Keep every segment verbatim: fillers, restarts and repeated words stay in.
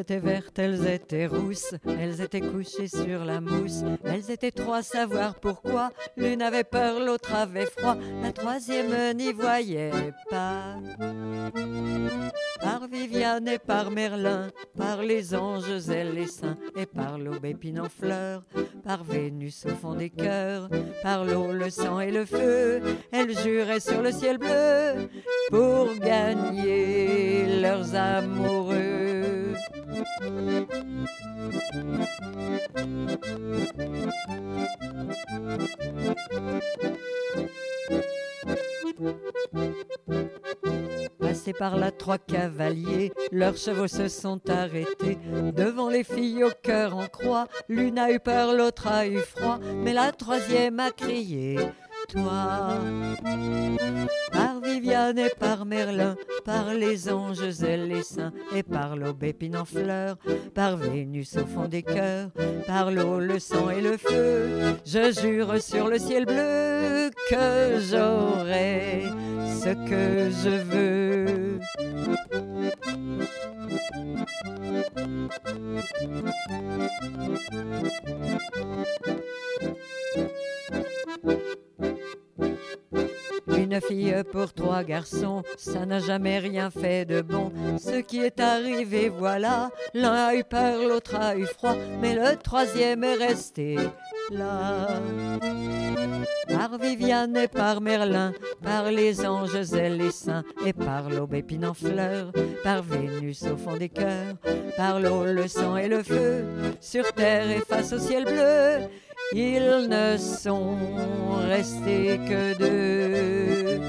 étaient vertes, elles étaient rousses, elles étaient couchées sur la mousse. Elles étaient trois, savoir pourquoi. L'une avait peur, l'autre avait froid, la troisième n'y voyait pas. Par Viviane et par Merlin, par les anges et les saints, et par l'aubépine en fleurs, par Vénus au fond des cœurs, par l'eau, le sang et le feu, elles juraient sur le ciel bleu pour gagner leurs amoureux. Passés par là, trois cavaliers, leurs chevaux se sont arrêtés devant les filles au cœur en croix. L'une a eu peur, l'autre a eu froid, mais la troisième a crié toi. Par Viviane et par Merlin, par les anges et les saints, et par l'aubépine en fleurs, par Vénus au fond des cœurs, par l'eau, le sang et le feu, je jure sur le ciel bleu que j'aurai ce que je veux. Une fille pour trois garçons, ça n'a jamais rien fait de bon. Ce qui est arrivé, voilà, l'un a eu peur, l'autre a eu froid, mais le troisième est resté là. Par Viviane et par Merlin, par les anges et les saints, et par l'aubépine en fleurs, par Vénus au fond des cœurs, par l'eau, le sang et le feu, sur terre et face au ciel bleu, ils ne sont restés que deux.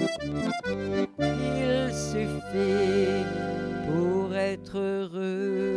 Il suffit pour être heureux